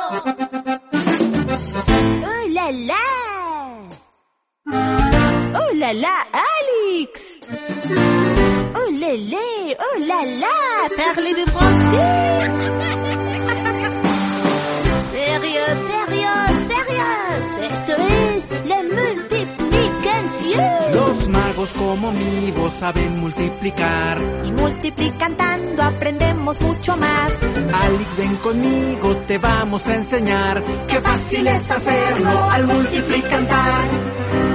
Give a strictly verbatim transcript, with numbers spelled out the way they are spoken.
¡Oh, la, la! ¡Oh, la, la, Alex! ¡Oh, la, la! ¡Oh, la, la! Parlez-vous français? ¡Sérieux, sérieux, sérieux! Esto es la multiplicación. Los magos como mi voz saben multiplicar. Y multiplicando aprendemos mucho más. Alex, ven conmigo, te vamos a enseñar. Qué fácil es hacerlo al multiplicar.